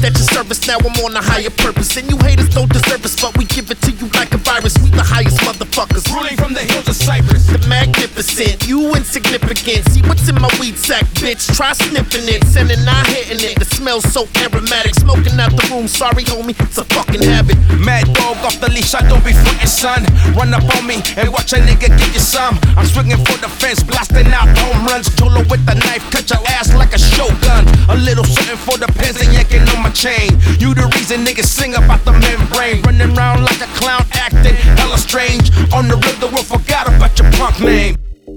at your service, now I'm on a higher purpose. And you haters don't deserve us, but we give it to you like a virus. We the highest motherfuckers, ruling from the hills of Cyprus. The magnificent, you insignificant. See what's in my weed sack, bitch, try sniffing it. Sending, not hitting it, the smell's so aromatic. Smoking out the room, sorry homie, it's a fucking habit. Mad dog off the leash, I don't be frontin', son. Run up on me and watch a nigga get you some. I'm swinging for the fence, blasting out home runs. Cholo with the knife, cut your ass like a shogun. A little something for the pins and yanking on my chain. You the reason niggas sing about the membrane. Running around like a clown, acting hella strange. On the real, the world forgot about your punk name.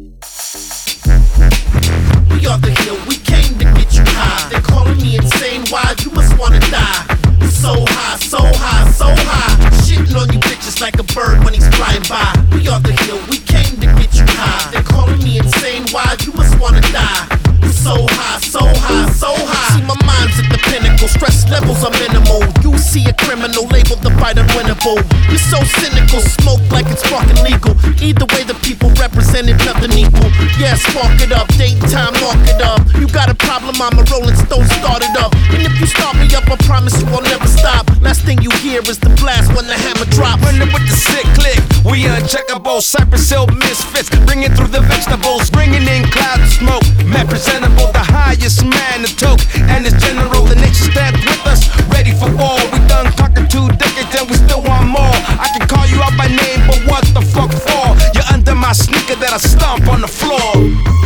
We are the hill, we came to get you high. They're calling me insane, why? You must wanna die. So high, so high, so high. Shitting on you bitches like a bird when he's flying by. We are the hill, we came to get you high. They're calling me insane, why? You must wanna die. So high, so high, so high. See, my mind's at the pinnacle, stress levels are minimal. You see a criminal, labeled the fight unwinnable. You're so cynical, smoke like it's fucking legal. Either way, the people represented nothing equal. Yeah, spark it up, date and time, mark it up. You got a problem, I'm a Rolling Stone, start it up. And if you start me up, I promise you I'll never stop. Last thing you hear is the blast when the hammer drops. Running with the sick click, we uncheckable. Cypress Hill misfits, bringing through the vegetables, bringing in clouds of smoke. Man presentable, the highest man, the toke, and his general. The nation stands with us, ready for war. We done conquered 2 decades and we still want more. I can call you out by name, but what the fuck for? You're under my sneaker that I stomp on the floor.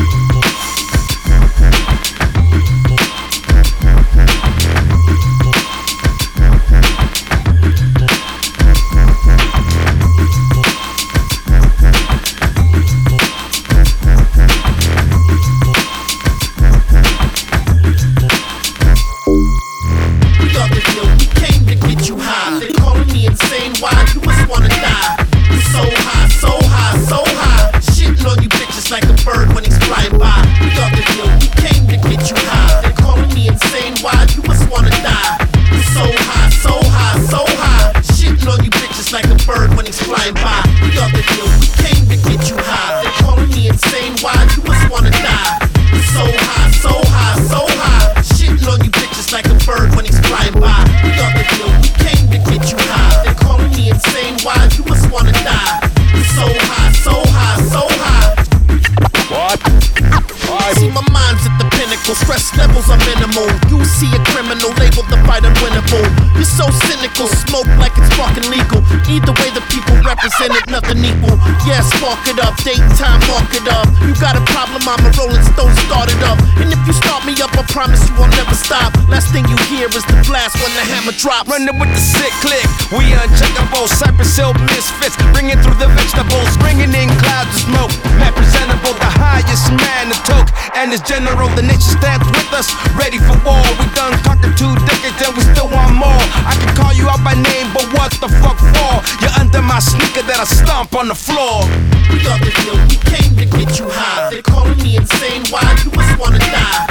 Why? You must wanna die. So high, so high, so high. Shitting on you bitches like a bird when he's flying by. We got the hill, we came to get you high. They're calling me insane, why? You must wanna die. So high, so high, so high. Shitting on you bitches like a bird when he's flying by. We got the hill, we came to get you high. They're calling me insane, why? You must wanna die. So high, so high, so high. Shitting on you bitches like a bird when he's flying by. We got the hill, we came to get you high. They're calling me insane, why? You must wanna die. So high, so high, so high. What? See, my mind's at the pinnacle, stress levels are minimal. You see a criminal, labeled the fight unwinnable. You're so cynical, smoke like it's fucking legal. Either way, the people represented nothing equal. Yeah, spark it up, date and time, mark it up. You got a problem, I'm a Rolling Stone, start it up. And if you start me up, I promise you I'll never stop. Last thing you hear is the blast when the hammer drops. Running with the sick click, we uncheckable. Cypress Hill misfits, bringing through the vegetables, bringing in clouds of smoke. Man presentable, the highest man, the toke, and his general. The nation stands with us, ready for war. We done conquered 2 decades and we still want more. I can call you out by name, but what the fuck for? You're under my sneaker that I stomp on the floor. We got the hill, we came to get you high. They're calling me insane, why? You must wanna die.